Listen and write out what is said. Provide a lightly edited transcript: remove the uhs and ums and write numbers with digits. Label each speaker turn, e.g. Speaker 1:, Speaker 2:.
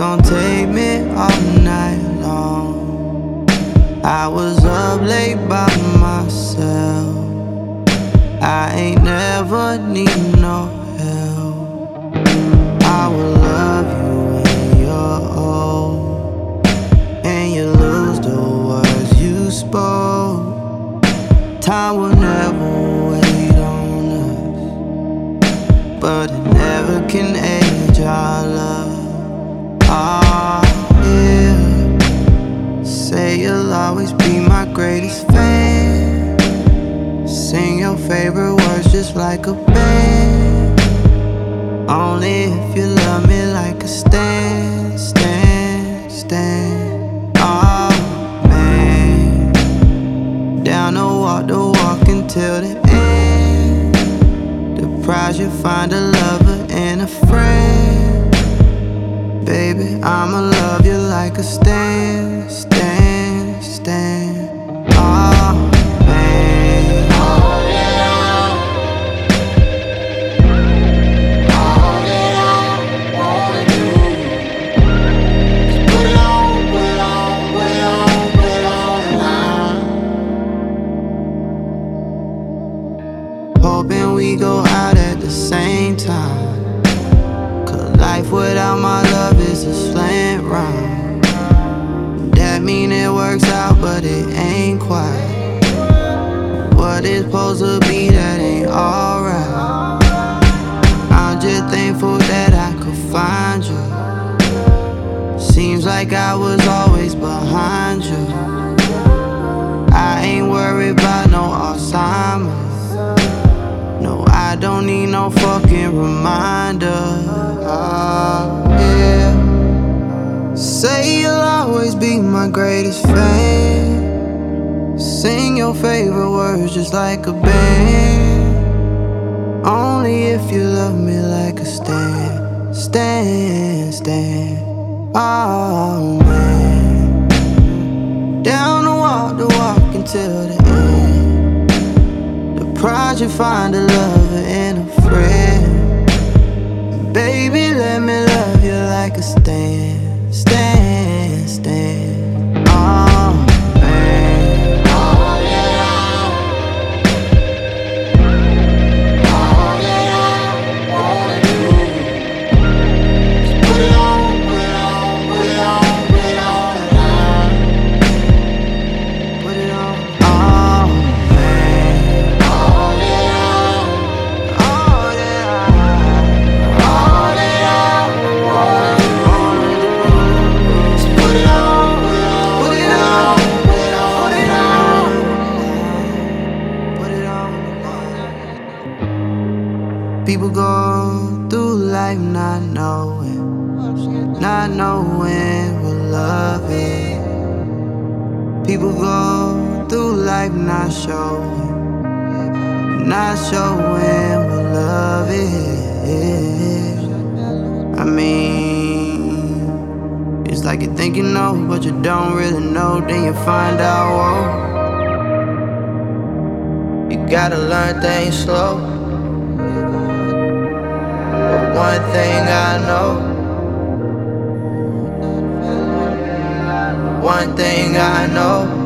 Speaker 1: gon' take me all night long. I was up late by myself. I ain't never need no help. I will love you when you're old and you lose the words you spoke. Time will never wait on us, but it never can age our love. Ah, yeah. Say you'll always be my greatest fan. Sing your favorite words just like a band. Only if you love me like a stand, stand, stand. Oh man, down the walk until the end. The prize you find a lover and a friend. Baby, I'ma love you like a stand, stand, stand. Oh man. Hoping we go out at the same time, 'cause life without my love is a slant rhyme. That mean it works out, but it ain't quite what it's supposed to be, that ain't alright. I'm just thankful that I could find you. Seems like I was always behind you. I ain't worried about no Alzheimer's. No, I don't need no fucking reminder. Oh, yeah. Say you'll always be my greatest fan. Sing your favorite words just like a band. Only if you love me like a stand, stand, stand. Oh man, down the walk until the end. The prize you find a lover and a friend. Baby, let me love you like a stand, stand, stand. Oh man. Oh yeah. Oh yeah. Wanna do. Just put it on, put it on, put it on, put it on the line. Put it on. Oh man. Oh yeah. Oh yeah. Oh yeah. Wanna do. Just put it on, put it on, put it on, put it on, put it on. People go through life not knowing what love is. People go through life not showing what love is. I mean, it's like you think you know, but you don't really know. Then you find out, whoa, you gotta learn things slow. But one thing I know, one thing I know.